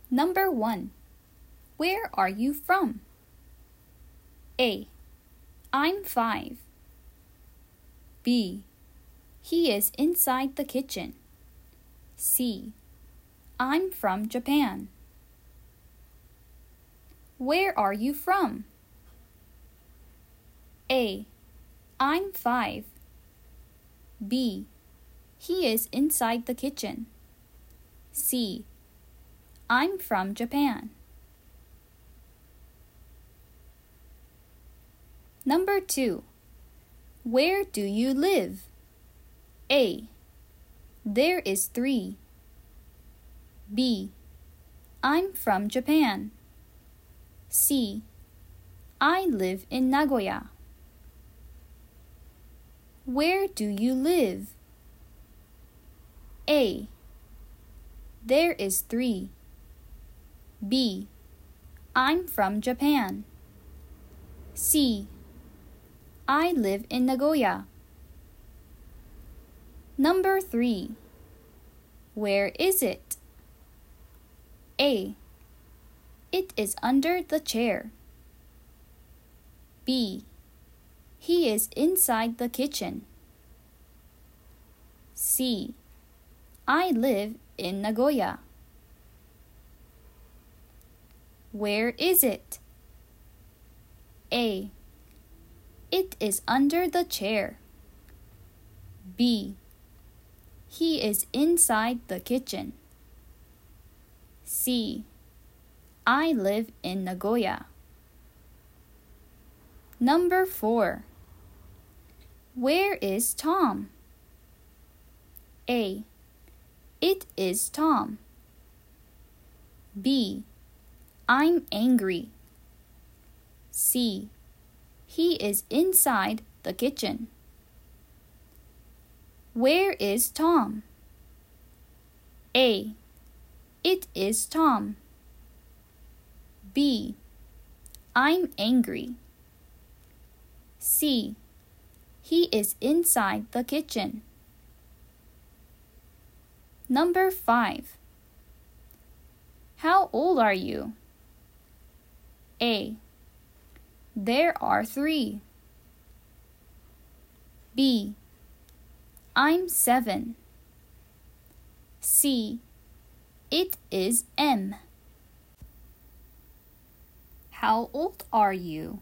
Number 1. Where are you from? A. I'm 5. B. He is inside the kitchen. C. I'm from Japan. Where are you from? A. I'm 5. B. He is inside the kitchen. C. I'm from Japan. Number 2. Where do you live? A. There is 3. B. I'm from Japan. C. I live in Nagoya. Where do you live? A. There is 3. B. I'm from Japan. C. I live in Nagoya. Number 3. Where is it? A. It is under the chair. B. He is inside the kitchen. C. I live in Nagoya. Where is it? A. It is under the chair. B. He is inside the kitchen. C. I live in Nagoya. Number 4. Where is Tom? A. It is Tom. B. I'm angry. C. He is inside the kitchen. Where is Tom? A. It is Tom. B. I'm angry. C. He is inside the kitchen. Number 5. How old are you? A. There are 3. B. I'm 7. C. It is M. How old are you?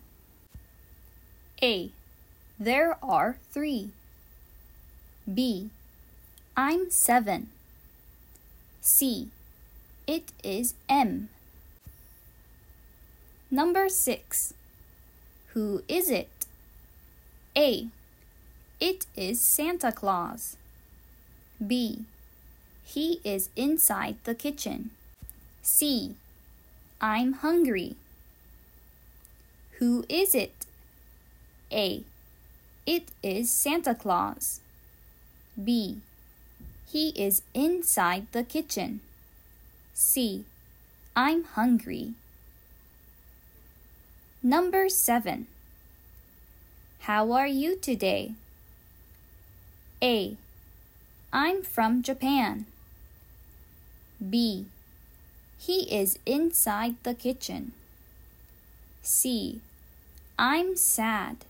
A. There are 3. B. I'm 7. C. It is M. Number 6. Who is it? A. It is Santa Claus. B. He is inside the kitchen. C. I'm hungry. Who is it? A. It is Santa Claus. B. He is inside the kitchen. C. I'm hungry. Number 7. How are you today? A. I'm from Japan. B. He is inside the kitchen. C. I'm sad.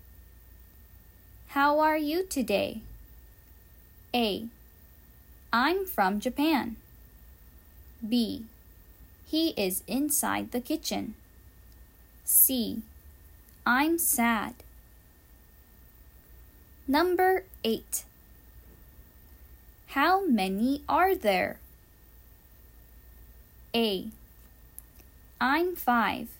How are you today? A. I'm from Japan. B. He is inside the kitchen. C. I'm sad. Number 8. How many are there? A. I'm 5.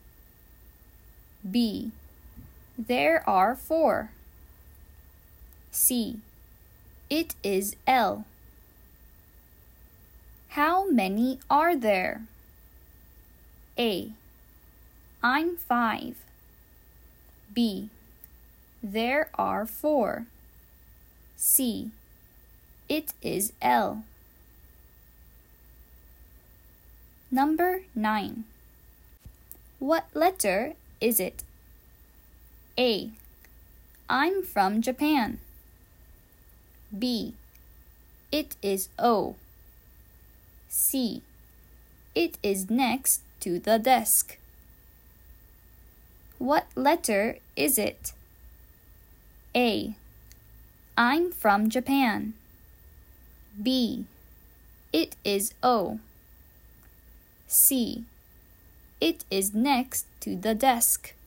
B. There are 4. C. It is L. How many are there? A. I'm 5. B. There are 4. C. It is L. Number 9. What letter is it? A. I'm from Japan. B. It is O. C. It is next to the desk. What letter is it? A. I'm from Japan. B. It is O. C. It is next to the desk.